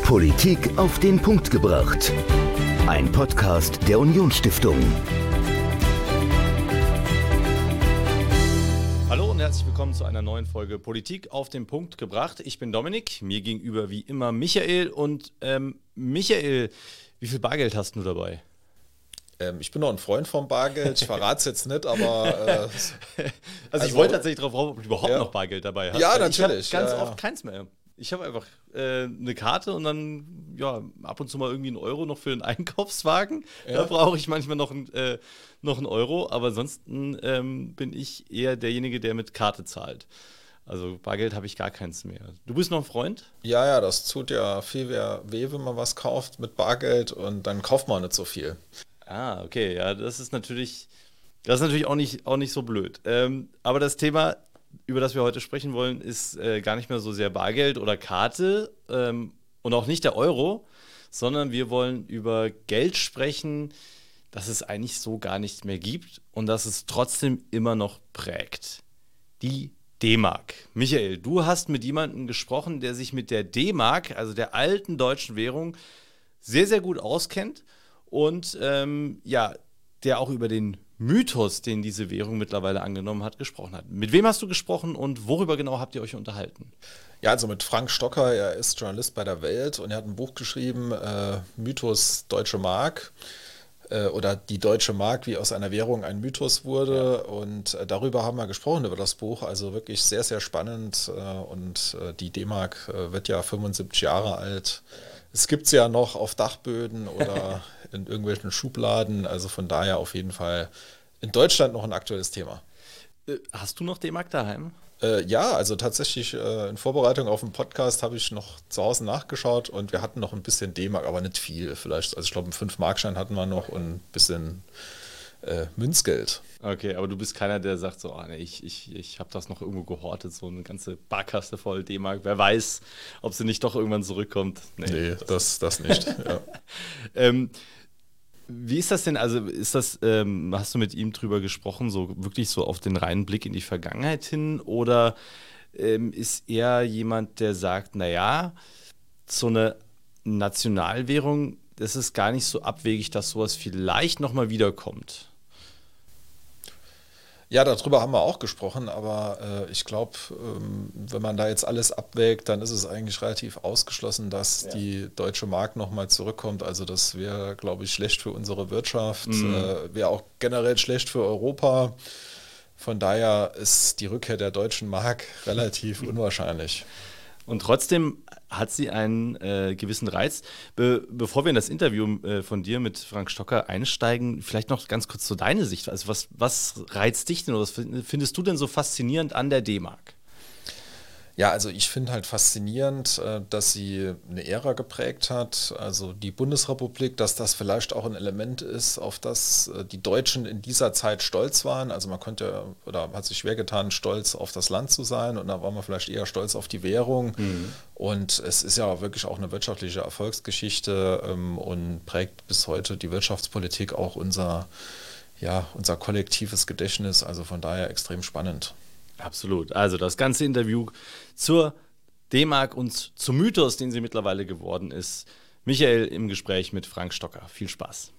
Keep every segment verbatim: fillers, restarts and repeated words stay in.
Politik auf den Punkt gebracht. Ein Podcast der Unionsstiftung. Hallo und herzlich willkommen zu einer neuen Folge Politik auf den Punkt gebracht. Ich bin Dominik, mir gegenüber wie immer Michael. Und ähm, Michael, wie viel Bargeld hast du dabei? Ähm, ich bin noch ein Freund vom Bargeld, ich verrate es jetzt nicht, aber... Äh, also, also ich wollte tatsächlich darauf rauf, ob du überhaupt ja. noch Bargeld dabei hast. Ja, natürlich. Ich habe ganz ja, oft ja. keins mehr. Ich habe einfach äh, eine Karte und dann ja ab und zu mal irgendwie einen Euro noch für den Einkaufswagen. Ja. Da brauche ich manchmal noch, ein, äh, noch einen Euro, aber ansonsten ähm, bin ich eher derjenige, der mit Karte zahlt. Also Bargeld habe ich gar keins mehr. Du bist noch ein Freund? Ja, ja, das tut ja viel weh, wenn man was kauft mit Bargeld und dann kauft man nicht so viel. Ah, okay, ja, das ist natürlich, das ist natürlich auch nicht, auch nicht so blöd. Ähm, aber das Thema, über das wir heute sprechen wollen, ist äh, gar nicht mehr so sehr Bargeld oder Karte ähm, und auch nicht der Euro, sondern wir wollen über Geld sprechen, das es eigentlich so gar nicht mehr gibt und das es trotzdem immer noch prägt. Die D-Mark. Michael, du hast mit jemandem gesprochen, der sich mit der D-Mark, also der alten deutschen Währung, sehr, sehr gut auskennt. Und ähm, ja, der auch über den Mythos, den diese Währung mittlerweile angenommen hat, gesprochen hat. Mit wem hast du gesprochen und worüber genau habt ihr euch unterhalten? Ja, also mit Frank Stocker, er ist Journalist bei der Welt und er hat ein Buch geschrieben, äh, Mythos Deutsche Mark äh, oder die Deutsche Mark, wie aus einer Währung ein Mythos wurde. Ja. Und äh, darüber haben wir gesprochen, über das Buch. Also wirklich sehr, sehr spannend äh, und äh, die D-Mark äh, wird ja fünfundsiebzig Jahre alt. Es gibt es ja noch auf Dachböden oder in irgendwelchen Schubladen, also von daher auf jeden Fall in Deutschland noch ein aktuelles Thema. Hast du noch D-Mark daheim? Äh, ja, also tatsächlich äh, in Vorbereitung auf den Podcast habe ich noch zu Hause nachgeschaut und wir hatten noch ein bisschen D-Mark, aber nicht viel. Vielleicht, also ich glaube, einen fünf Mark Schein hatten wir noch und ein bisschen äh, Münzgeld. Okay, aber du bist keiner, der sagt so, oh, nee, ich, ich, ich habe das noch irgendwo gehortet, so eine ganze Barkaste voll D-Mark. Wer weiß, ob sie nicht doch irgendwann zurückkommt. Nee, nee das, das nicht. Ja. ähm, wie ist das denn, also ist das, ähm, hast du mit ihm drüber gesprochen, so wirklich so auf den reinen Blick in die Vergangenheit hin oder ähm, ist er jemand, der sagt, naja, so eine Nationalwährung, das ist gar nicht so abwegig, dass sowas vielleicht nochmal wiederkommt? Ja, darüber haben wir auch gesprochen, aber äh, ich glaube, ähm, wenn man da jetzt alles abwägt, dann ist es eigentlich relativ ausgeschlossen, dass ja. die deutsche Mark nochmal zurückkommt. Also das wäre, glaube ich, schlecht für unsere Wirtschaft, mhm. äh, wäre auch generell schlecht für Europa. Von daher ist die Rückkehr der deutschen Mark relativ unwahrscheinlich. Und trotzdem hat sie einen äh, gewissen Reiz. Be- bevor wir in das Interview äh, von dir mit Frank Stocker einsteigen, vielleicht noch ganz kurz zu deiner Sicht. Also was, was reizt dich denn oder was findest du denn so faszinierend an der D-Mark? Ja, also ich finde halt faszinierend, dass sie eine Ära geprägt hat, also die Bundesrepublik, dass das vielleicht auch ein Element ist, auf das die Deutschen in dieser Zeit stolz waren. Also man konnte oder hat sich schwer getan, stolz auf das Land zu sein und da war man vielleicht eher stolz auf die Währung. Mhm. Und es ist ja wirklich auch eine wirtschaftliche Erfolgsgeschichte und prägt bis heute die Wirtschaftspolitik, auch unser, ja, unser kollektives Gedächtnis. Also von daher extrem spannend. Absolut. Also das ganze Interview zur D-Mark und zum Mythos, den sie mittlerweile geworden ist. Michael im Gespräch mit Frank Stocker. Viel Spaß.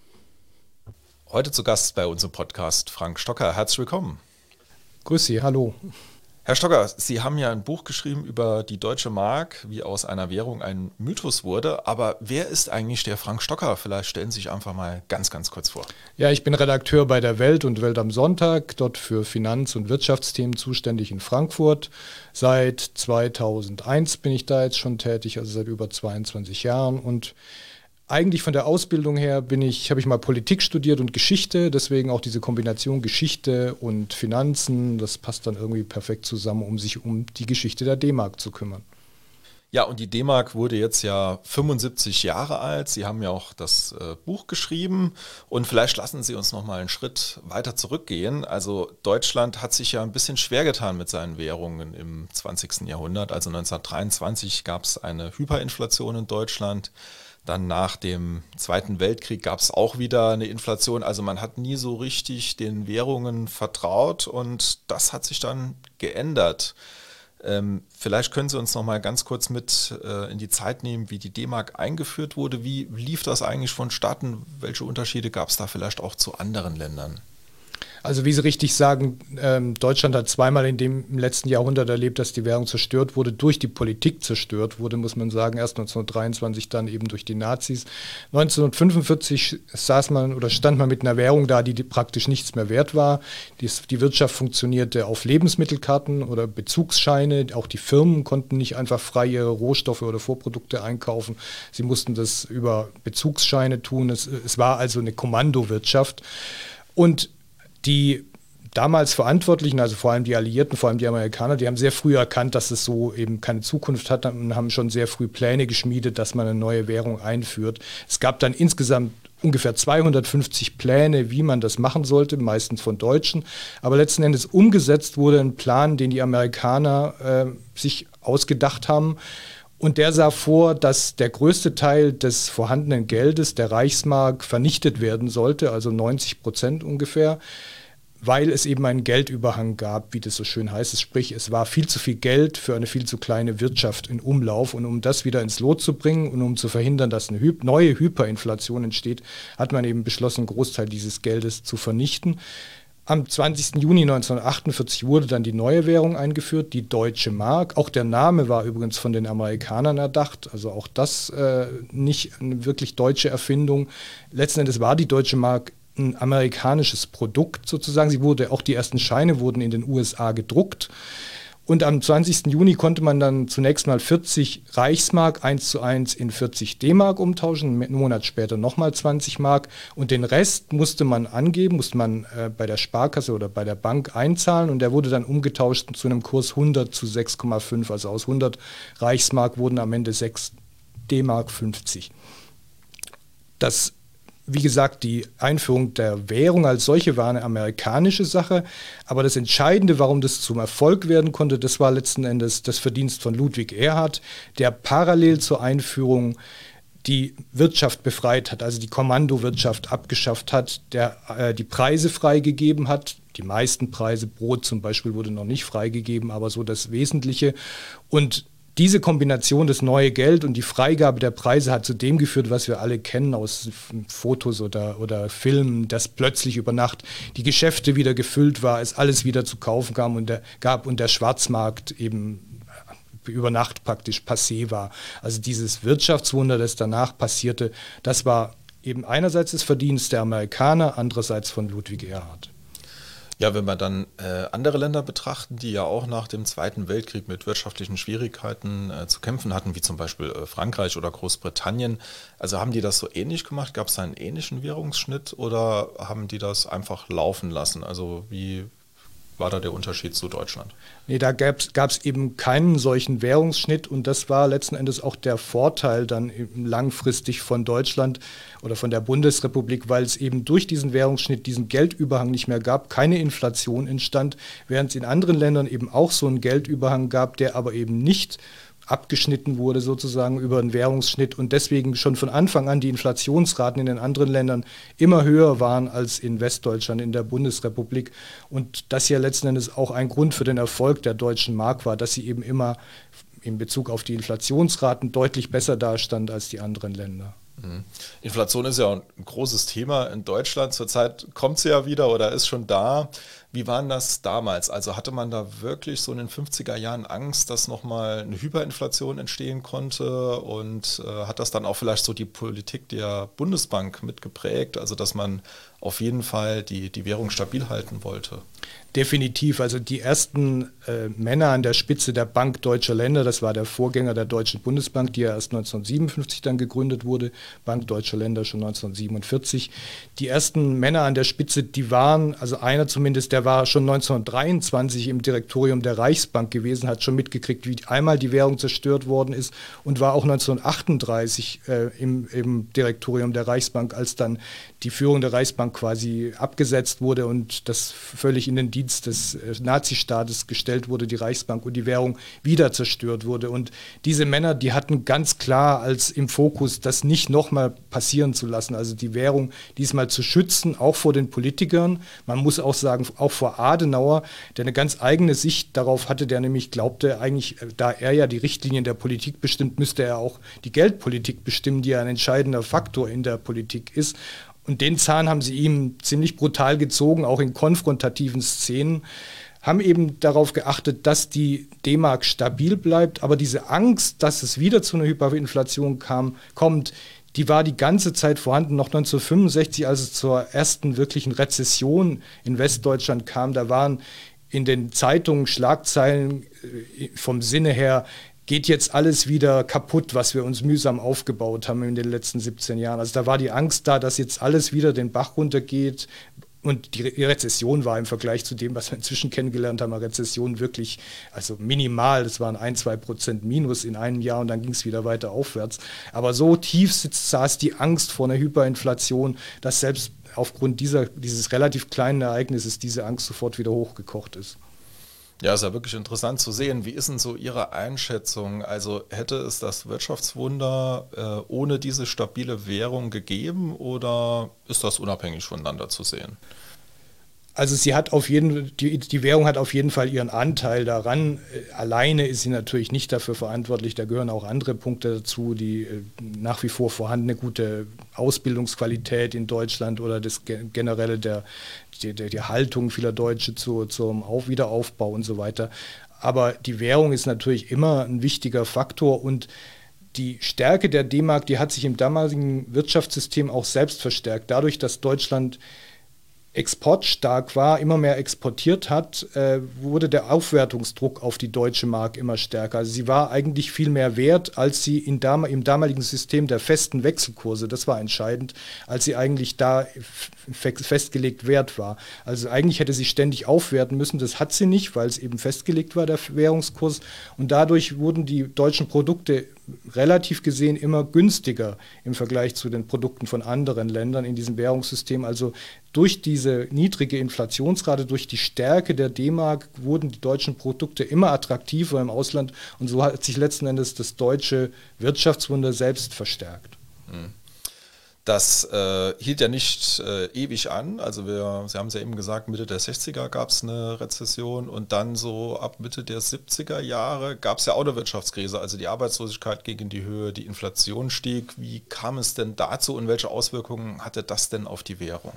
Heute zu Gast bei unserem Podcast Frank Stocker. Herzlich willkommen. Grüß Sie, hallo. Herr Stocker, Sie haben ja ein Buch geschrieben über die deutsche Mark, wie aus einer Währung ein Mythos wurde. Aber wer ist eigentlich der Frank Stocker? Vielleicht stellen Sie sich einfach mal ganz, ganz kurz vor. Ja, ich bin Redakteur bei der Welt und Welt am Sonntag, dort für Finanz- und Wirtschaftsthemen zuständig in Frankfurt. Seit zweitausendeins bin ich da jetzt schon tätig, also seit über zweiundzwanzig Jahren. Und eigentlich von der Ausbildung her bin ich, habe ich mal Politik studiert und Geschichte, deswegen auch diese Kombination Geschichte und Finanzen, das passt dann irgendwie perfekt zusammen, um sich um die Geschichte der D-Mark zu kümmern. Ja, und die D-Mark wurde jetzt ja fünfundsiebzig Jahre alt. Sie haben ja auch das äh, Buch geschrieben und vielleicht lassen Sie uns noch mal einen Schritt weiter zurückgehen. Also Deutschland hat sich ja ein bisschen schwer getan mit seinen Währungen im zwanzigsten Jahrhundert. Also neunzehnhundertdreiundzwanzig gab es eine Hyperinflation in Deutschland. Dann nach dem Zweiten Weltkrieg gab es auch wieder eine Inflation. Also man hat nie so richtig den Währungen vertraut und das hat sich dann geändert. Ähm, vielleicht können Sie uns noch mal ganz kurz mit äh, in die Zeit nehmen, wie die D-Mark eingeführt wurde. Wie lief das eigentlich vonstatten? Welche Unterschiede gab es da vielleicht auch zu anderen Ländern? Also wie Sie richtig sagen, ähm, Deutschland hat zweimal in dem im letzten Jahrhundert erlebt, dass die Währung zerstört wurde, durch die Politik zerstört wurde, muss man sagen. Erst neunzehnhundertdreiundzwanzig, dann eben durch die Nazis. neunzehnhundertfünfundvierzig saß man oder stand man mit einer Währung da, die, die praktisch nichts mehr wert war. Die, die Wirtschaft funktionierte auf Lebensmittelkarten oder Bezugsscheine. Auch die Firmen konnten nicht einfach frei ihre Rohstoffe oder Vorprodukte einkaufen. Sie mussten das über Bezugsscheine tun. Es, es war also eine Kommandowirtschaft. Und die damals Verantwortlichen, also vor allem die Alliierten, vor allem die Amerikaner, die haben sehr früh erkannt, dass es so eben keine Zukunft hat und haben schon sehr früh Pläne geschmiedet, dass man eine neue Währung einführt. Es gab dann insgesamt ungefähr zweihundertfünfzig Pläne, wie man das machen sollte, meistens von Deutschen. Aber letzten Endes umgesetzt wurde ein Plan, den die Amerikaner äh, sich ausgedacht haben. Und der sah vor, dass der größte Teil des vorhandenen Geldes, der Reichsmark, vernichtet werden sollte, also neunzig Prozent ungefähr, weil es eben einen Geldüberhang gab, wie das so schön heißt. Sprich, es war viel zu viel Geld für eine viel zu kleine Wirtschaft in Umlauf. Und um das wieder ins Lot zu bringen und um zu verhindern, dass eine Hy- neue Hyperinflation entsteht, hat man eben beschlossen, einen Großteil dieses Geldes zu vernichten. Am zwanzigsten Juni neunzehnhundertachtundvierzig wurde dann die neue Währung eingeführt, die Deutsche Mark. Auch der Name war übrigens von den Amerikanern erdacht, also auch das äh, nicht eine wirklich deutsche Erfindung. Letzten Endes war die Deutsche Mark ein amerikanisches Produkt sozusagen. Sie wurde, auch die ersten Scheine wurden in den U S A gedruckt. Und am zwanzigsten Juni konnte man dann zunächst mal vierzig Reichsmark eins zu eins in vierzig D-Mark umtauschen, einen Monat später nochmal zwanzig Mark. Und den Rest musste man angeben, musste man äh, bei der Sparkasse oder bei der Bank einzahlen. Und der wurde dann umgetauscht zu einem Kurs hundert zu sechs Komma fünf. Also aus hundert Reichsmark wurden am Ende sechs D-Mark fünfzig. Das Wie gesagt, die Einführung der Währung als solche war eine amerikanische Sache, aber das Entscheidende, warum das zum Erfolg werden konnte, das war letzten Endes das Verdienst von Ludwig Erhard, der parallel zur Einführung die Wirtschaft befreit hat, also die Kommandowirtschaft abgeschafft hat, der äh, die Preise freigegeben hat. Die meisten Preise, Brot zum Beispiel, wurde noch nicht freigegeben, aber so das Wesentliche. Und diese Kombination, das neue Geld und die Freigabe der Preise hat zu dem geführt, was wir alle kennen aus Fotos oder, oder Filmen, dass plötzlich über Nacht die Geschäfte wieder gefüllt war, es alles wieder zu kaufen kam und der, gab und der Schwarzmarkt eben über Nacht praktisch passé war. Also dieses Wirtschaftswunder, das danach passierte, das war eben einerseits das Verdienst der Amerikaner, andererseits von Ludwig Erhard. Ja, wenn wir dann äh, andere Länder betrachten, die ja auch nach dem Zweiten Weltkrieg mit wirtschaftlichen Schwierigkeiten äh, zu kämpfen hatten, wie zum Beispiel äh, Frankreich oder Großbritannien, also haben die das so ähnlich gemacht? Gab es da einen ähnlichen Währungsschnitt oder haben die das einfach laufen lassen? Also wie war da der Unterschied zu Deutschland? Nee, da gab es eben keinen solchen Währungsschnitt und das war letzten Endes auch der Vorteil dann langfristig von Deutschland oder von der Bundesrepublik, weil es eben durch diesen Währungsschnitt diesen Geldüberhang nicht mehr gab, keine Inflation entstand, während es in anderen Ländern eben auch so einen Geldüberhang gab, der aber eben nicht abgeschnitten wurde sozusagen über einen Währungsschnitt und deswegen schon von Anfang an die Inflationsraten in den anderen Ländern immer höher waren als in Westdeutschland, in der Bundesrepublik. Und das ja letzten Endes auch ein Grund für den Erfolg der Deutschen Mark war, dass sie eben immer in Bezug auf die Inflationsraten deutlich besser dastand als die anderen Länder. Inflation ist ja ein großes Thema in Deutschland. Zurzeit kommt sie ja wieder oder ist schon da. Wie war denn das damals? Also hatte man da wirklich so in den fünfziger Jahren Angst, dass nochmal eine Hyperinflation entstehen konnte? Und äh, hat das dann auch vielleicht so die Politik der Bundesbank mitgeprägt? Also dass man auf jeden Fall die, die Währung stabil halten wollte? Definitiv. Also die ersten äh, Männer an der Spitze der Bank Deutscher Länder, das war der Vorgänger der Deutschen Bundesbank, die ja erst neunzehnhundertsiebenundfünfzig dann gegründet wurde, Bank Deutscher Länder schon neunzehnhundertsiebenundvierzig. Die ersten Männer an der Spitze, die waren, also einer zumindest, der war schon neunzehnhundertdreiundzwanzig im Direktorium der Reichsbank gewesen, hat schon mitgekriegt, wie einmal die Währung zerstört worden ist und war auch neunzehnhundertachtunddreißig äh, im, im Direktorium der Reichsbank, als dann die Führung der Reichsbank quasi abgesetzt wurde und das völlig in den Dienst des Nazistaates gestellt wurde, die Reichsbank, und die Währung wieder zerstört wurde. Und diese Männer, die hatten ganz klar als im Fokus, das nicht nochmal passieren zu lassen, also die Währung diesmal zu schützen, auch vor den Politikern. Man muss auch sagen, auch auch vor Adenauer, der eine ganz eigene Sicht darauf hatte, der nämlich glaubte, eigentlich, da er ja die Richtlinien der Politik bestimmt, müsste er auch die Geldpolitik bestimmen, die ja ein entscheidender Faktor in der Politik ist. Und den Zahn haben sie ihm ziemlich brutal gezogen, auch in konfrontativen Szenen, haben eben darauf geachtet, dass die D-Mark stabil bleibt, aber diese Angst, dass es wieder zu einer Hyperinflation kam, kommt, die war die ganze Zeit vorhanden. Noch neunzehnhundertfünfundsechzig, als es zur ersten wirklichen Rezession in Westdeutschland kam, da waren in den Zeitungen Schlagzeilen vom Sinne her, geht jetzt alles wieder kaputt, was wir uns mühsam aufgebaut haben in den letzten siebzehn Jahren. Also da war die Angst da, dass jetzt alles wieder den Bach runtergeht. Und die Rezession war im Vergleich zu dem, was wir inzwischen kennengelernt haben, eine Rezession wirklich, also minimal, das waren ein, zwei Prozent Minus in einem Jahr und dann ging es wieder weiter aufwärts. Aber so tief sitzt, saß die Angst vor einer Hyperinflation, dass selbst aufgrund dieser, dieses relativ kleinen Ereignisses diese Angst sofort wieder hochgekocht ist. Ja, ist ja wirklich interessant zu sehen. Wie ist denn so Ihre Einschätzung? Also hätte es das Wirtschaftswunder äh, ohne diese stabile Währung gegeben oder ist das unabhängig voneinander zu sehen? Also sie hat auf jeden, die, die Währung hat auf jeden Fall ihren Anteil daran. Äh, alleine ist sie natürlich nicht dafür verantwortlich. Da gehören auch andere Punkte dazu, die äh, nach wie vor vorhandene gute Ausbildungsqualität in Deutschland oder das generelle der, die, die Haltung vieler Deutsche zu, zum Auf Wiederaufbau und so weiter. Aber die Währung ist natürlich immer ein wichtiger Faktor und die Stärke der D-Mark, die hat sich im damaligen Wirtschaftssystem auch selbst verstärkt. Dadurch, dass Deutschland exportstark war, immer mehr exportiert hat, äh, wurde der Aufwertungsdruck auf die deutsche Mark immer stärker. Also sie war eigentlich viel mehr wert, als sie in dam- im damaligen System der festen Wechselkurse, das war entscheidend, als sie eigentlich da f- festgelegt wert war. Also eigentlich hätte sie ständig aufwerten müssen, das hat sie nicht, weil es eben festgelegt war, der Währungskurs. Und dadurch wurden die deutschen Produkte relativ gesehen immer günstiger im Vergleich zu den Produkten von anderen Ländern in diesem Währungssystem. Also durch diese niedrige Inflationsrate, durch die Stärke der D-Mark wurden die deutschen Produkte immer attraktiver im Ausland und so hat sich letzten Endes das deutsche Wirtschaftswunder selbst verstärkt. Das äh, hielt ja nicht äh, ewig an, also wir, Sie haben es ja eben gesagt, Mitte der sechziger gab es eine Rezession und dann so ab Mitte der siebziger Jahre gab es ja auch eine Wirtschaftskrise, also die Arbeitslosigkeit ging in die Höhe, die Inflation stieg. Wie kam es denn dazu und welche Auswirkungen hatte das denn auf die Währung?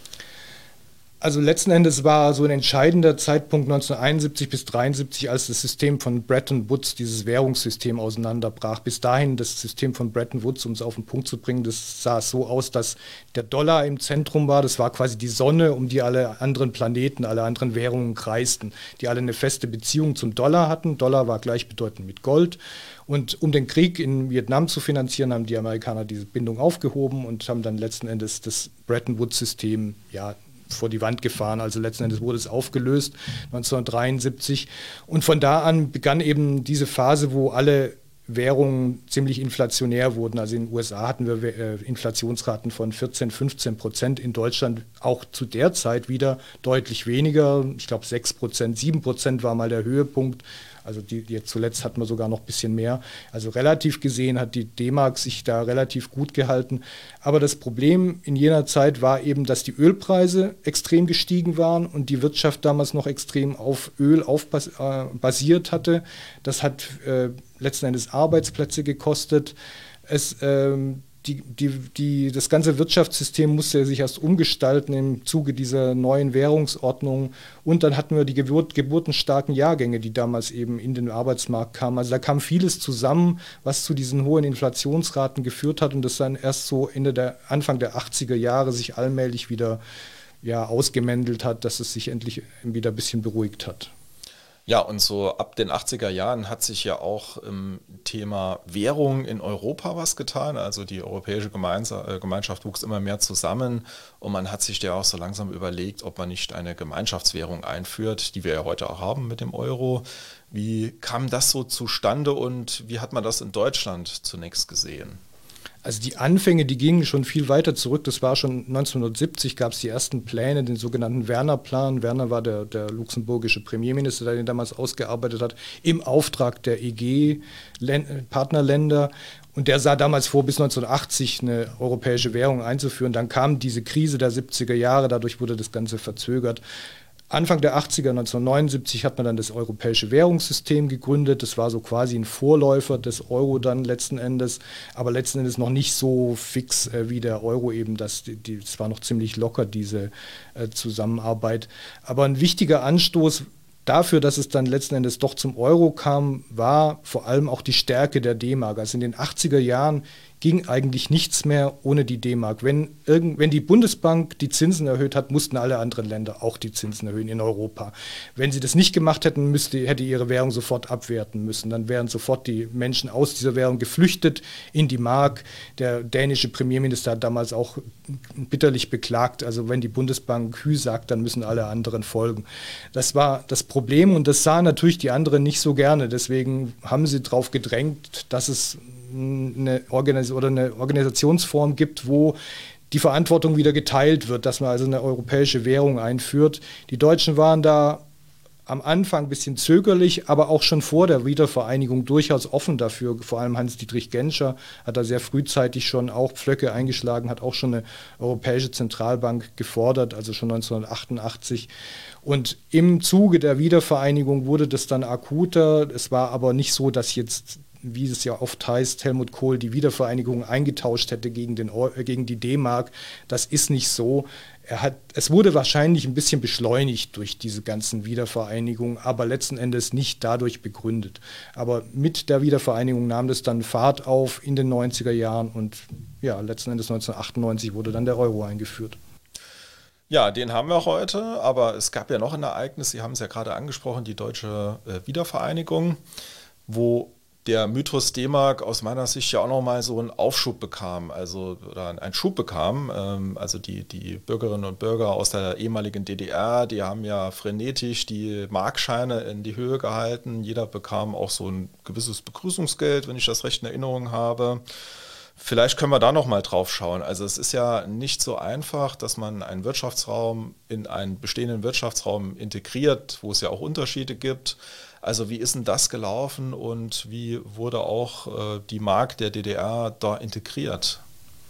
Also letzten Endes war so ein entscheidender Zeitpunkt neunzehnhunderteinundsiebzig bis neunzehnhundertdreiundsiebzig, als das System von Bretton Woods, dieses Währungssystem auseinanderbrach. Bis dahin das System von Bretton Woods, um es auf den Punkt zu bringen, das sah so aus, dass der Dollar im Zentrum war. Das war quasi die Sonne, um die alle anderen Planeten, alle anderen Währungen kreisten, die alle eine feste Beziehung zum Dollar hatten. Dollar war gleichbedeutend mit Gold. Und um den Krieg in Vietnam zu finanzieren, haben die Amerikaner diese Bindung aufgehoben und haben dann letzten Endes das Bretton Woods-System, ja, vor die Wand gefahren. Also letzten Endes wurde es aufgelöst neunzehnhundertdreiundsiebzig. Und von da an begann eben diese Phase, wo alle Währungen ziemlich inflationär wurden. Also in den U S A hatten wir äh, Inflationsraten von vierzehn, fünfzehn Prozent. In Deutschland auch zu der Zeit wieder deutlich weniger. Ich glaube sechs Prozent, sieben Prozent war mal der Höhepunkt. Also die, jetzt zuletzt hatten wir sogar noch ein bisschen mehr. Also relativ gesehen hat die D-Mark sich da relativ gut gehalten. Aber das Problem in jener Zeit war eben, dass die Ölpreise extrem gestiegen waren und die Wirtschaft damals noch extrem auf Öl aufbas- äh, basiert hatte. Das hat äh, letzten Endes Arbeitsplätze gekostet. Es, ähm, die, die, die, das ganze Wirtschaftssystem musste sich erst umgestalten im Zuge dieser neuen Währungsordnung. Und dann hatten wir die Geburt, geburtenstarken Jahrgänge, die damals eben in den Arbeitsmarkt kamen. Also da kam vieles zusammen, was zu diesen hohen Inflationsraten geführt hat und das dann erst so Ende der, Anfang der achtziger Jahre sich allmählich wieder ja, ausgemändelt hat, dass es sich endlich wieder ein bisschen beruhigt hat. Ja, und so ab den achtziger Jahren hat sich ja auch im Thema Währung in Europa was getan. Also die europäische Gemeinschaft wuchs immer mehr zusammen und man hat sich ja auch so langsam überlegt, ob man nicht eine Gemeinschaftswährung einführt, die wir ja heute auch haben mit dem Euro. Wie kam das so zustande und wie hat man das in Deutschland zunächst gesehen? Also die Anfänge, die gingen schon viel weiter zurück. Das war schon neunzehnhundertsiebzig, gab es die ersten Pläne, den sogenannten Werner-Plan. Werner war der, der luxemburgische Premierminister, der den damals ausgearbeitet hat, im Auftrag der E G-Partnerländer. Und der sah damals vor, bis neunzehnhundertachtzig eine europäische Währung einzuführen. Dann kam diese Krise der siebziger Jahre, dadurch wurde das Ganze verzögert. Anfang der achtziger, neunzehnhundertneunundsiebzig, hat man dann das Europäische Währungssystem gegründet. Das war so quasi ein Vorläufer des Euro dann letzten Endes, aber letzten Endes noch nicht so fix äh, wie der Euro eben. Das, die, das war noch ziemlich locker, diese äh, Zusammenarbeit. Aber ein wichtiger Anstoß dafür, dass es dann letzten Endes doch zum Euro kam, war vor allem auch die Stärke der D-Mark. Also in den achtziger Jahren ging eigentlich nichts mehr ohne die D-Mark. Wenn, irgend, wenn die Bundesbank die Zinsen erhöht hat, mussten alle anderen Länder auch die Zinsen erhöhen in Europa. Wenn sie das nicht gemacht hätten, müsste, hätte ihre Währung sofort abwerten müssen. Dann wären sofort die Menschen aus dieser Währung geflüchtet in die Mark. Der dänische Premierminister hat damals auch bitterlich beklagt, also wenn die Bundesbank Hü sagt, dann müssen alle anderen folgen. Das war das Problem und das sahen natürlich die anderen nicht so gerne. Deswegen haben sie darauf gedrängt, dass es eine, Organis- oder eine Organisationsform gibt, wo die Verantwortung wieder geteilt wird, dass man also eine europäische Währung einführt. Die Deutschen waren da am Anfang ein bisschen zögerlich, aber auch schon vor der Wiedervereinigung durchaus offen dafür. Vor allem Hans-Dietrich Genscher hat da sehr frühzeitig schon auch Pflöcke eingeschlagen, hat auch schon eine europäische Zentralbank gefordert, also schon neunzehnhundertachtundachtzig. Und im Zuge der Wiedervereinigung wurde das dann akuter. Es war aber nicht so, dass jetzt, wie es ja oft heißt, Helmut Kohl die Wiedervereinigung eingetauscht hätte gegen, den, gegen die D-Mark. Das ist nicht so. Er hat, es wurde wahrscheinlich ein bisschen beschleunigt durch diese ganzen Wiedervereinigungen, aber letzten Endes nicht dadurch begründet. Aber mit der Wiedervereinigung nahm das dann Fahrt auf in den neunziger Jahren und ja, letzten Endes neunzehnhundertachtundneunzig wurde dann der Euro eingeführt. Ja, den haben wir heute, aber es gab ja noch ein Ereignis, Sie haben es ja gerade angesprochen, die deutsche äh, Wiedervereinigung, wo der Mythos D-Mark aus meiner Sicht ja auch nochmal so einen Aufschub bekam, also oder einen Schub bekam. Ähm, also die, die Bürgerinnen und Bürger aus der ehemaligen D D R, die haben ja frenetisch die Markscheine in die Höhe gehalten. Jeder bekam auch so ein gewisses Begrüßungsgeld, wenn ich das recht in Erinnerung habe. Vielleicht können wir da nochmal drauf schauen. Also es ist ja nicht so einfach, dass man einen Wirtschaftsraum in einen bestehenden Wirtschaftsraum integriert, wo es ja auch Unterschiede gibt. Also wie ist denn das gelaufen und wie wurde auch äh, die Mark der D D R da integriert?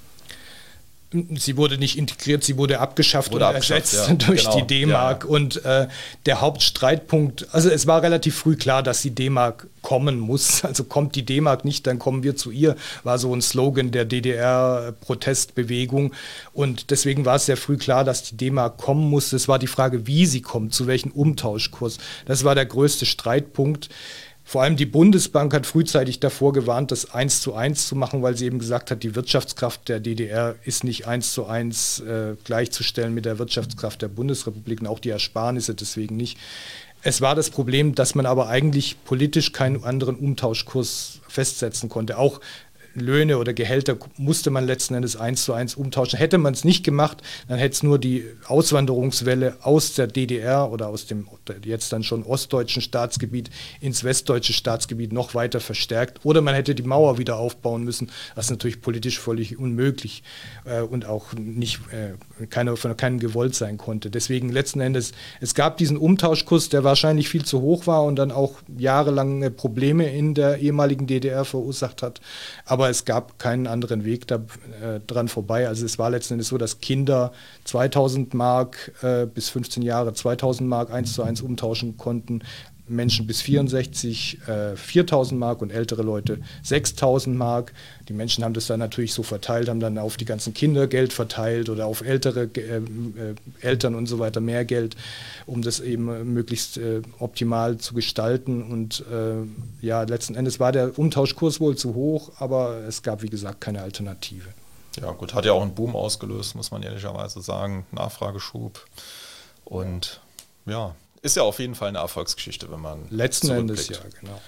Sie wurde nicht integriert, sie wurde abgeschafft wurde und abgeschafft, ersetzt ja, durch genau, die D-Mark. Ja. Und äh, der Hauptstreitpunkt, also es war relativ früh klar, dass die D-Mark kommen muss. Also kommt die D-Mark nicht, dann kommen wir zu ihr, war so ein Slogan der D D R-Protestbewegung. Und deswegen war es sehr früh klar, dass die D-Mark kommen muss. Es war die Frage, wie sie kommt, zu welchem Umtauschkurs. Das war der größte Streitpunkt. Vor allem die Bundesbank hat frühzeitig davor gewarnt, das eins zu eins zu machen, weil sie eben gesagt hat, die Wirtschaftskraft der D D R ist nicht eins zu eins äh, gleichzustellen mit der Wirtschaftskraft der Bundesrepublik und auch die Ersparnisse deswegen nicht. Es war das Problem, dass man aber eigentlich politisch keinen anderen Umtauschkurs festsetzen konnte. Auch Löhne oder Gehälter musste man letzten Endes eins zu eins umtauschen. Hätte man es nicht gemacht, dann hätte es nur die Auswanderungswelle aus der D D R oder aus dem jetzt dann schon ostdeutschen Staatsgebiet ins westdeutsche Staatsgebiet noch weiter verstärkt. Oder man hätte die Mauer wieder aufbauen müssen, was natürlich politisch völlig unmöglich äh, und auch nicht äh, keine, von keinem gewollt sein konnte. Deswegen letzten Endes, es gab diesen Umtauschkurs, der wahrscheinlich viel zu hoch war und dann auch jahrelange Probleme in der ehemaligen D D R verursacht hat. Aber es gab keinen anderen Weg da, äh, dran vorbei. Also es war letzten Endes so, dass Kinder zweitausend Mark äh, bis fünfzehn Jahre zweitausend Mark eins zu eins umtauschen konnten. Menschen bis vierundsechzig äh, viertausend Mark und ältere Leute sechstausend Mark. Die Menschen haben das dann natürlich so verteilt, haben dann auf die ganzen Kinder Geld verteilt oder auf ältere äh, äh, Eltern und so weiter mehr Geld, um das eben äh, möglichst äh, optimal zu gestalten. Und äh, ja, letzten Endes war der Umtauschkurs wohl zu hoch, aber es gab, wie gesagt, keine Alternative. Ja gut, hat ja auch einen Boom ausgelöst, muss man ehrlicherweise sagen, Nachfrageschub und ja, ist ja auf jeden Fall eine Erfolgsgeschichte, wenn man letzten Endes, ja, genau.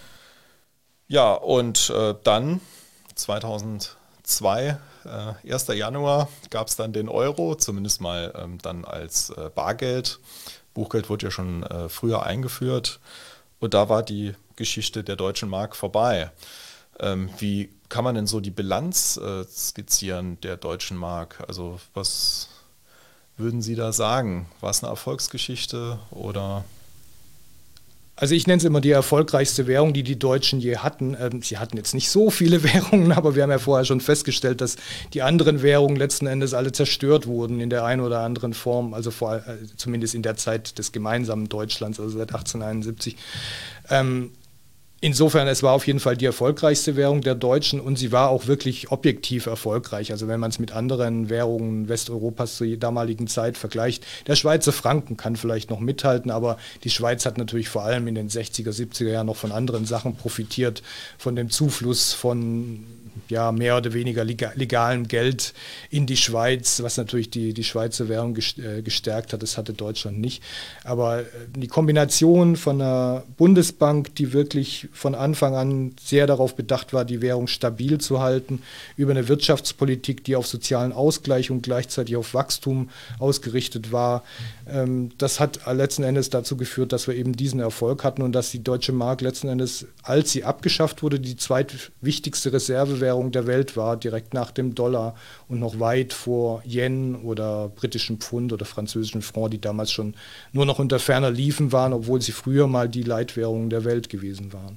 Ja, und äh, dann zweitausendzwei, äh, erster Januar, gab es dann den Euro, zumindest mal ähm, dann als äh, Bargeld. Buchgeld wurde ja schon äh, früher eingeführt und da war die Geschichte der deutschen Mark vorbei. Ähm, wie kann man denn so die Bilanz äh, skizzieren der deutschen Mark? Also was würden Sie da sagen? War es eine Erfolgsgeschichte oder? Also ich nenne es immer die erfolgreichste Währung, die die Deutschen je hatten. Ähm, sie hatten jetzt nicht so viele Währungen, aber wir haben ja vorher schon festgestellt, dass die anderen Währungen letzten Endes alle zerstört wurden in der einen oder anderen Form, also vor, äh, zumindest in der Zeit des gemeinsamen Deutschlands, also seit achtzehnhunderteinundsiebzig. Ähm, Insofern, es war auf jeden Fall die erfolgreichste Währung der Deutschen und sie war auch wirklich objektiv erfolgreich. Also wenn man es mit anderen Währungen Westeuropas zur damaligen Zeit vergleicht, der Schweizer Franken kann vielleicht noch mithalten, aber die Schweiz hat natürlich vor allem in den sechziger, siebziger Jahren noch von anderen Sachen profitiert, von dem Zufluss von ja, mehr oder weniger legalem Geld in die Schweiz, was natürlich die, die Schweizer Währung gestärkt hat. Das hatte Deutschland nicht. Aber die Kombination von einer Bundesbank, die wirklich von Anfang an sehr darauf bedacht war, die Währung stabil zu halten, über eine Wirtschaftspolitik, die auf sozialen Ausgleich und gleichzeitig auf Wachstum ausgerichtet war, das hat letzten Endes dazu geführt, dass wir eben diesen Erfolg hatten und dass die Deutsche Mark letzten Endes, als sie abgeschafft wurde, die zweitwichtigste Reservewährung der Welt war, direkt nach dem Dollar und noch weit vor Yen oder britischen Pfund oder französischen Franc, die damals schon nur noch unter ferner Liefen waren, obwohl sie früher mal die Leitwährungen der Welt gewesen waren.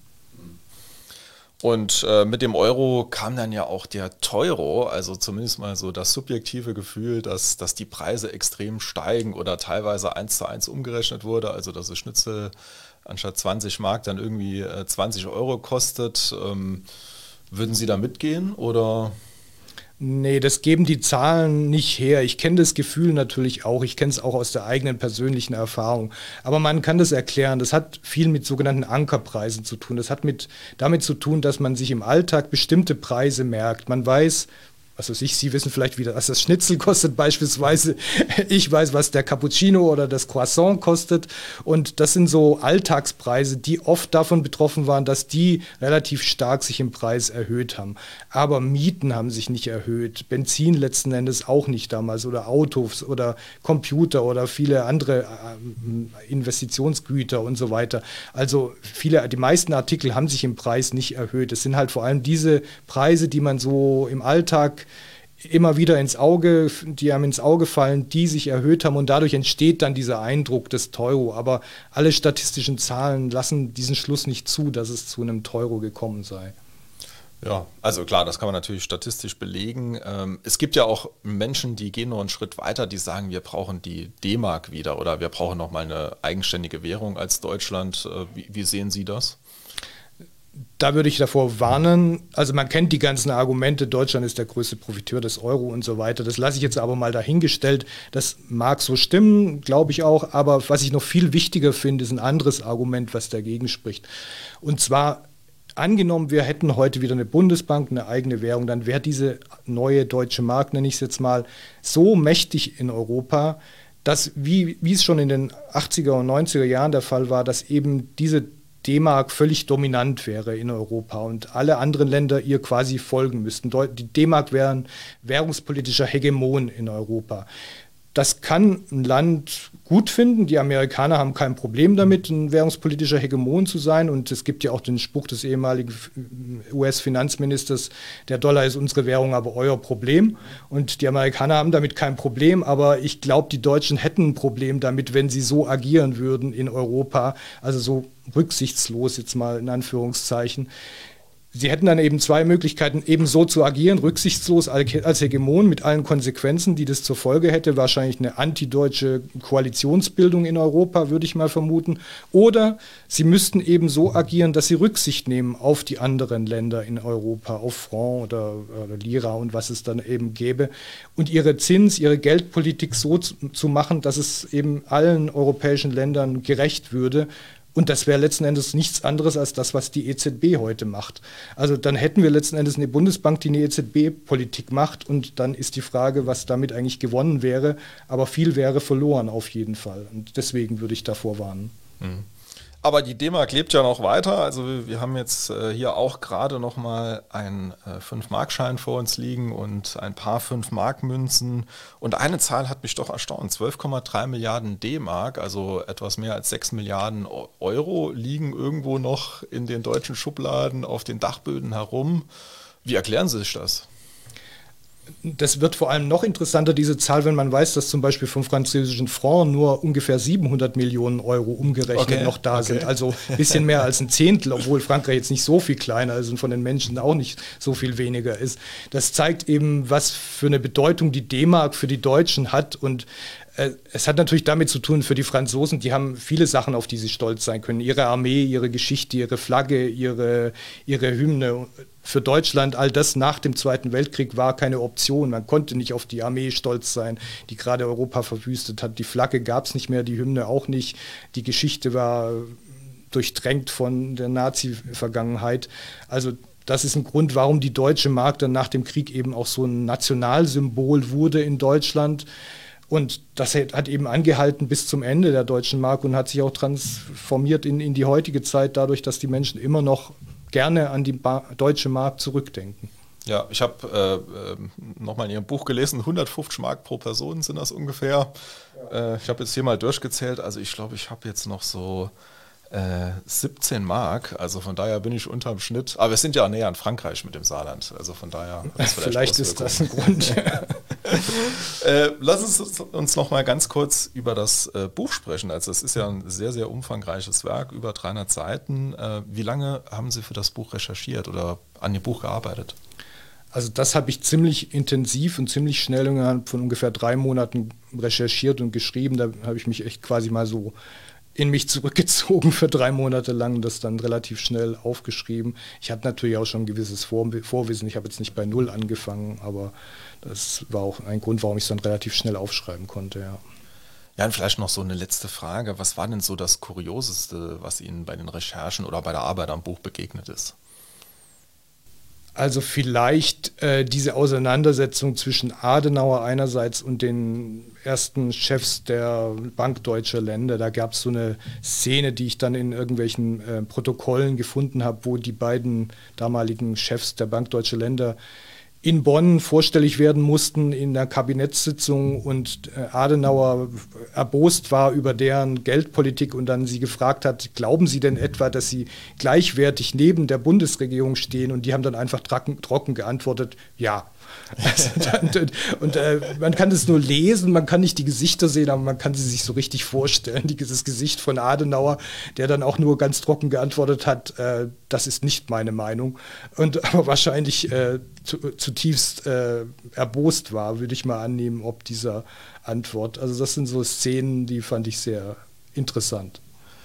Und äh, mit dem Euro kam dann ja auch der Teuro, also zumindest mal so das subjektive Gefühl, dass, dass die Preise extrem steigen oder teilweise eins zu eins umgerechnet wurde, also dass das Schnitzel anstatt zwanzig Mark dann irgendwie äh, zwanzig Euro kostet. Ähm, würden Sie da mitgehen oder? Nee, das geben die Zahlen nicht her. Ich kenne das Gefühl natürlich auch. Ich kenne es auch aus der eigenen persönlichen Erfahrung. Aber man kann das erklären. Das hat viel mit sogenannten Ankerpreisen zu tun. Das hat mit, damit zu tun, dass man sich im Alltag bestimmte Preise merkt. Man weiß, was weiß ich, Sie wissen vielleicht wieder, was das Schnitzel kostet beispielsweise. Ich weiß, was der Cappuccino oder das Croissant kostet. Und das sind so Alltagspreise, die oft davon betroffen waren, dass die relativ stark sich im Preis erhöht haben. Aber Mieten haben sich nicht erhöht, Benzin letzten Endes auch nicht damals oder Autos oder Computer oder viele andere Investitionsgüter und so weiter. Also viele, die meisten Artikel haben sich im Preis nicht erhöht. Es sind halt vor allem diese Preise, die man so im Alltag immer wieder ins Auge, die einem ins Auge fallen, die sich erhöht haben und dadurch entsteht dann dieser Eindruck des Teuro. Aber alle statistischen Zahlen lassen diesen Schluss nicht zu, dass es zu einem Teuro gekommen sei. Ja, also klar, das kann man natürlich statistisch belegen. Ähm, es gibt ja auch Menschen, die gehen noch einen Schritt weiter, die sagen, wir brauchen die D-Mark wieder oder wir brauchen nochmal eine eigenständige Währung als Deutschland. Äh, wie, wie sehen Sie das? Da würde ich davor warnen, also man kennt die ganzen Argumente, Deutschland ist der größte Profiteur des Euro und so weiter, das lasse ich jetzt aber mal dahingestellt, das mag so stimmen, glaube ich auch, aber was ich noch viel wichtiger finde, ist ein anderes Argument, was dagegen spricht. Und zwar, angenommen, wir hätten heute wieder eine Bundesbank, eine eigene Währung, dann wäre diese neue deutsche Mark, nenne ich es jetzt mal, so mächtig in Europa, dass, wie, wie es schon in den achtziger und neunziger Jahren der Fall war, dass eben diese D-Mark völlig dominant wäre in Europa und alle anderen Länder ihr quasi folgen müssten. Die D-Mark wäre ein währungspolitischer Hegemon in Europa. Das kann ein Land gut finden. Die Amerikaner haben kein Problem damit, ein währungspolitischer Hegemon zu sein. Und es gibt ja auch den Spruch des ehemaligen U S-Finanzministers, der Dollar ist unsere Währung, aber euer Problem. Und die Amerikaner haben damit kein Problem. Aber ich glaube, die Deutschen hätten ein Problem damit, wenn sie so agieren würden in Europa. Also so rücksichtslos jetzt mal in Anführungszeichen. Sie hätten dann eben zwei Möglichkeiten, eben so zu agieren, rücksichtslos als Hegemon mit allen Konsequenzen, die das zur Folge hätte. Wahrscheinlich eine antideutsche Koalitionsbildung in Europa, würde ich mal vermuten. Oder sie müssten eben so agieren, dass sie Rücksicht nehmen auf die anderen Länder in Europa, auf Franc oder, oder Lira und was es dann eben gäbe. Und ihre Zins-, ihre Geldpolitik so zu, zu machen, dass es eben allen europäischen Ländern gerecht würde. Und das wäre letzten Endes nichts anderes als das, was die E Z B heute macht. Also dann hätten wir letzten Endes eine Bundesbank, die eine E Z B-Politik macht. Und dann ist die Frage, was damit eigentlich gewonnen wäre. Aber viel wäre verloren auf jeden Fall. Und deswegen würde ich davor warnen. Mhm. Aber die D-Mark lebt ja noch weiter. Also wir, wir haben jetzt äh, hier auch gerade noch mal einen äh, fünf Mark Schein vor uns liegen und ein paar fünf Mark Münzen. Und eine Zahl hat mich doch erstaunt. zwölf Komma drei Milliarden D-Mark, also etwas mehr als sechs Milliarden Euro, liegen irgendwo noch in den deutschen Schubladen auf den Dachböden herum. Wie erklären Sie sich das? Das wird vor allem noch interessanter, diese Zahl, wenn man weiß, dass zum Beispiel vom französischen Franc nur ungefähr siebenhundert Millionen Euro umgerechnet okay, noch da okay. sind. Also ein bisschen mehr als ein Zehntel, obwohl Frankreich jetzt nicht so viel kleiner ist und von den Menschen auch nicht so viel weniger ist. Das zeigt eben, was für eine Bedeutung die D-Mark für die Deutschen hat. Und äh, es hat natürlich damit zu tun, für die Franzosen, die haben viele Sachen, auf die sie stolz sein können. Ihre Armee, ihre Geschichte, ihre Flagge, ihre, ihre Hymne. Für Deutschland, all das nach dem Zweiten Weltkrieg war keine Option. Man konnte nicht auf die Armee stolz sein, die gerade Europa verwüstet hat. Die Flagge gab es nicht mehr, die Hymne auch nicht. Die Geschichte war durchtränkt von der Nazi-Vergangenheit. Also das ist ein Grund, warum die deutsche Mark dann nach dem Krieg eben auch so ein Nationalsymbol wurde in Deutschland. Und das hat eben angehalten bis zum Ende der deutschen Mark und hat sich auch transformiert in, in die heutige Zeit, dadurch, dass die Menschen immer noch gerne an die ba- deutsche Mark zurückdenken. Ja, ich habe äh, äh, nochmal in Ihrem Buch gelesen, hundertfünfzig Mark pro Person sind das ungefähr. Ja. Äh, ich habe jetzt hier mal durchgezählt, also ich glaube, ich habe jetzt noch so äh, siebzehn Mark, also von daher bin ich unterm Schnitt. Aber wir sind ja auch näher an Frankreich mit dem Saarland, also von daher. Vielleicht, vielleicht ist das ein Grund. äh, lass uns uns noch mal ganz kurz über das äh, Buch sprechen. Also es ist ja ein sehr, sehr umfangreiches Werk, über dreihundert Seiten. Äh, wie lange haben Sie für das Buch recherchiert oder an dem Buch gearbeitet? Also das habe ich ziemlich intensiv und ziemlich schnell innerhalb von ungefähr drei Monaten recherchiert und geschrieben. Da habe ich mich echt quasi mal so in mich zurückgezogen für drei Monate lang und das dann relativ schnell aufgeschrieben. Ich hatte natürlich auch schon ein gewisses Vor- Vorwissen. Ich habe jetzt nicht bei Null angefangen, aber das war auch ein Grund, warum ich es dann relativ schnell aufschreiben konnte, ja. Ja, und vielleicht noch so eine letzte Frage. Was war denn so das Kurioseste, was Ihnen bei den Recherchen oder bei der Arbeit am Buch begegnet ist? Also vielleicht äh, diese Auseinandersetzung zwischen Adenauer einerseits und den ersten Chefs der Bank Deutscher Länder. Da gab es so eine Szene, die ich dann in irgendwelchen äh, Protokollen gefunden habe, wo die beiden damaligen Chefs der Bank Deutscher Länder in Bonn vorstellig werden mussten in der Kabinettssitzung und Adenauer erbost war über deren Geldpolitik und dann sie gefragt hat, glauben Sie denn etwa, dass Sie gleichwertig neben der Bundesregierung stehen? Und die haben dann einfach trocken, trocken geantwortet, ja. Also dann, und äh, man kann es nur lesen, man kann nicht die Gesichter sehen, aber man kann sie sich so richtig vorstellen. Dieses Gesicht von Adenauer, der dann auch nur ganz trocken geantwortet hat, äh, das ist nicht meine Meinung. Und aber wahrscheinlich äh, zu, zutiefst äh, erbost war, würde ich mal annehmen, ob dieser Antwort. Also das sind so Szenen, die fand ich sehr interessant.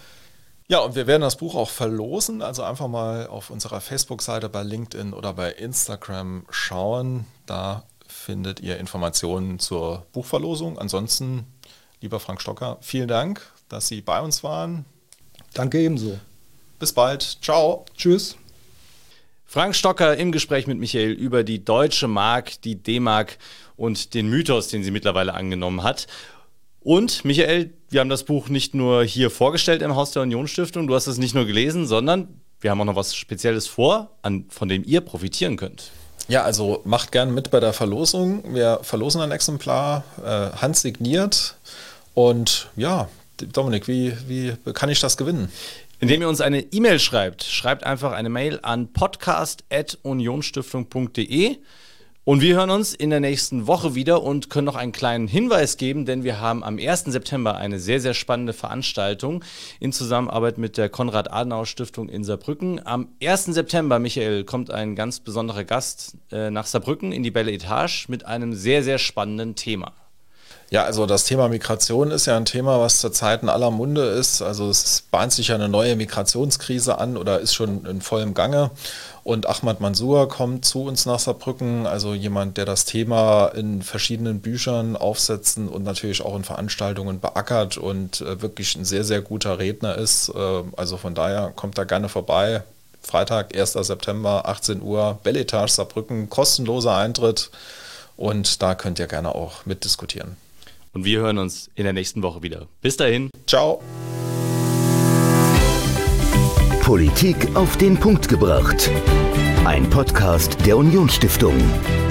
Ja, und wir werden das Buch auch verlosen, also einfach mal auf unserer Facebook-Seite, bei LinkedIn oder bei Instagram schauen. Da findet ihr Informationen zur Buchverlosung. Ansonsten, lieber Frank Stocker, vielen Dank, dass Sie bei uns waren. Danke ebenso. Bis bald. Ciao. Tschüss. Frank Stocker im Gespräch mit Michael über die deutsche Mark, die D-Mark und den Mythos, den sie mittlerweile angenommen hat. Und Michael, wir haben das Buch nicht nur hier vorgestellt im Haus der Union-Stiftung, du hast es nicht nur gelesen, sondern wir haben auch noch was Spezielles vor, an, von dem ihr profitieren könnt. Ja, also macht gern mit bei der Verlosung. Wir verlosen ein Exemplar, äh, handsigniert. Und ja, Dominik, wie, wie kann ich das gewinnen? Indem ihr uns eine E-Mail schreibt. Schreibt einfach eine Mail an podcast at unionstiftung punkt de. Und wir hören uns in der nächsten Woche wieder und können noch einen kleinen Hinweis geben, denn wir haben am ersten September eine sehr, sehr spannende Veranstaltung in Zusammenarbeit mit der Konrad-Adenauer-Stiftung in Saarbrücken. Am ersten September, Michael, kommt ein ganz besonderer Gast äh, nach Saarbrücken in die Belle Etage mit einem sehr, sehr spannenden Thema. Ja, also das Thema Migration ist ja ein Thema, was zurzeit in aller Munde ist. Also es bahnt sich ja eine neue Migrationskrise an oder ist schon in vollem Gange. Und Ahmad Mansour kommt zu uns nach Saarbrücken, also jemand, der das Thema in verschiedenen Büchern aufsetzen und natürlich auch in Veranstaltungen beackert und äh, wirklich ein sehr, sehr guter Redner ist. Äh, also von daher kommt da gerne vorbei. Freitag, ersten September, achtzehn Uhr, Belle Etage Saarbrücken, kostenloser Eintritt. Und da könnt ihr gerne auch mitdiskutieren. Und wir hören uns in der nächsten Woche wieder. Bis dahin. Ciao. Politik auf den Punkt gebracht. Ein Podcast der Union-Stiftung.